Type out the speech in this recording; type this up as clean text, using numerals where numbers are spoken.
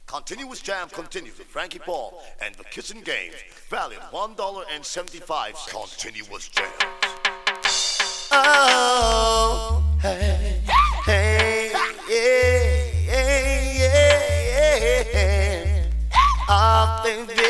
Continuous Jam continues with Frankie Paul and the Kitchen Games, valued $1.75. Continuous Jam. Oh, hey, hey, yeah, yeah, yeah, yeah.